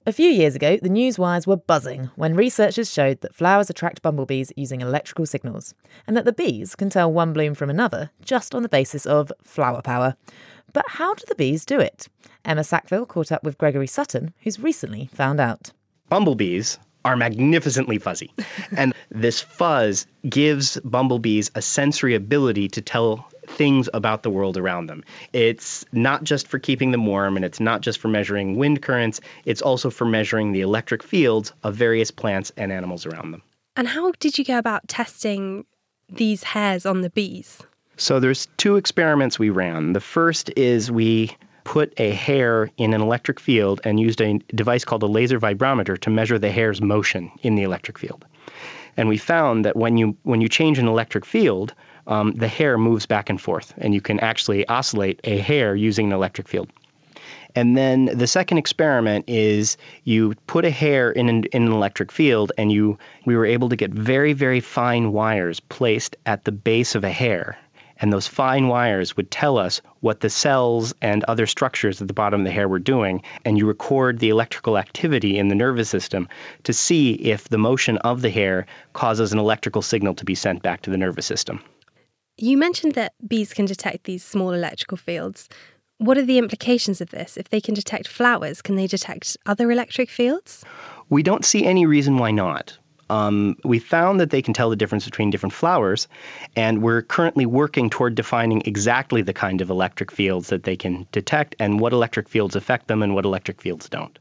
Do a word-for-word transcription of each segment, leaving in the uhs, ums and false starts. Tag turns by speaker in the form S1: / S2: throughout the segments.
S1: A few years ago, the news wires were buzzing when researchers showed that flowers attract bumblebees using electrical signals, and that the bees can tell one bloom from another just on the basis of flower power. But how do the bees do it? Emma Sackville caught up with Gregory Sutton, who's recently found out.
S2: Bumblebees are magnificently fuzzy, and this fuzz gives bumblebees a sensory ability to tell things about the world around them. It's not just for keeping them warm, and it's not just for measuring wind currents, it's also for measuring the electric fields of various plants and animals around them.
S3: And how did you go about testing these hairs on the bees?
S2: So there's two experiments we ran. The first is we put a hair in an electric field and used a device called a laser vibrometer to measure the hair's motion in the electric field. And we found that when you when you change an electric field, um, the hair moves back and forth, and you can actually oscillate a hair using an electric field. And then the second experiment is you put a hair in an, in an electric field, and you we were able to get very, very fine wires placed at the base of a hair. And those fine wires would tell us what the cells and other structures at the bottom of the hair were doing, and you record the electrical activity in the nervous system to see if the motion of the hair causes an electrical signal to be sent back to the nervous system.
S3: You mentioned that bees can detect these small electrical fields. What are the implications of this? If they can detect flowers, can they detect other electric fields?
S2: We don't see any reason why not. Um, we found that they can tell the difference between different flowers, and we're currently working toward defining exactly the kind of electric fields that they can detect and what electric fields affect them and what electric fields don't.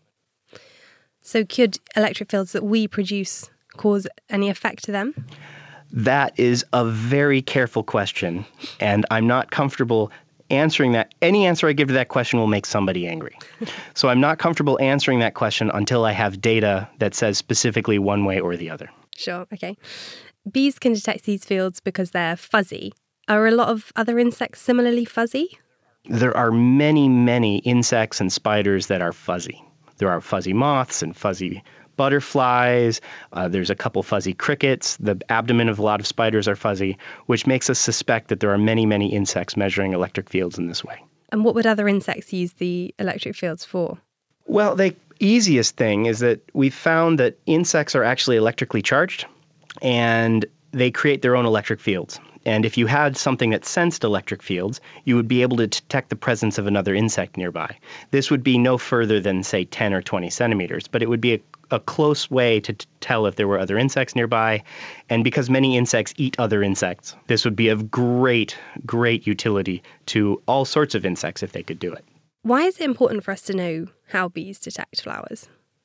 S3: So could electric fields that we produce cause any effect to them?
S2: That is a very careful question, and I'm not comfortable answering that. Any answer I give to that question will make somebody angry. So I'm not comfortable answering that question until I have data that says specifically one way or the other.
S3: Sure, okay. Bees can detect these fields because they're fuzzy. Are a lot of other insects similarly fuzzy?
S2: There are many, many insects and spiders that are fuzzy. There are fuzzy moths and fuzzy butterflies. Uh, there's a couple fuzzy crickets. The abdomen of a lot of spiders are fuzzy, which makes us suspect that there are many, many insects measuring electric fields in this way.
S3: And what would other insects use the electric fields for?
S2: Well, the easiest thing is that we've found that insects are actually electrically charged, and they create their own electric fields. And if you had something that sensed electric fields, you would be able to detect the presence of another insect nearby. This would be no further than, say, ten or twenty centimeters, but it would be a, a close way to t- tell if there were other insects nearby. And because many insects eat other insects, this would be of great, great utility to all sorts of insects if they could do it.
S3: Why is it important for us to know how bees detect flowers?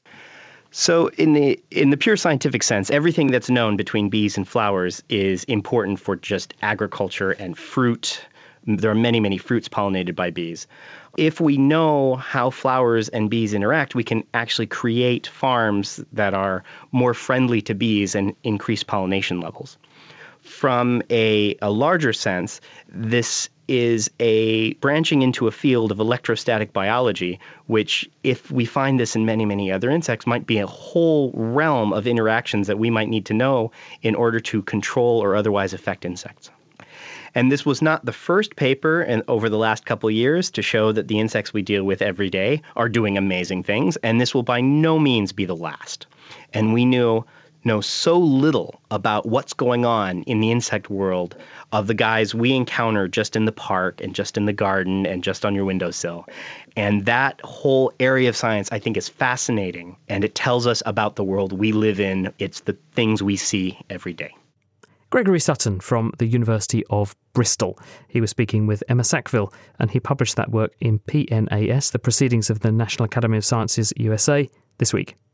S2: So in the in the pure scientific sense, everything that's known between bees and flowers is important for just agriculture and fruit. There are many, many fruits pollinated by bees. If we know how flowers and bees interact, we can actually create farms that are more friendly to bees and increase pollination levels. From a, a larger sense, this is a branching into a field of electrostatic biology, which, if we find this in many, many other insects, might be a whole realm of interactions that we might need to know in order to control or otherwise affect insects. And this was not the first paper in, over the last couple of years to show that the insects we deal with every day are doing amazing things, and this will by no means be the last. And we knew know so little about what's going on in the insect world of the guys we encounter just in the park and just in the garden and just on your windowsill. And that whole area of science, I think, is fascinating, and it tells us about the world we live in. It's the things we see every day.
S4: Gregory Sutton from the University of Bristol. He was speaking with Emma Sackville, and he published that work in P N A S, the Proceedings of the National Academy of Sciences, U S A, this week.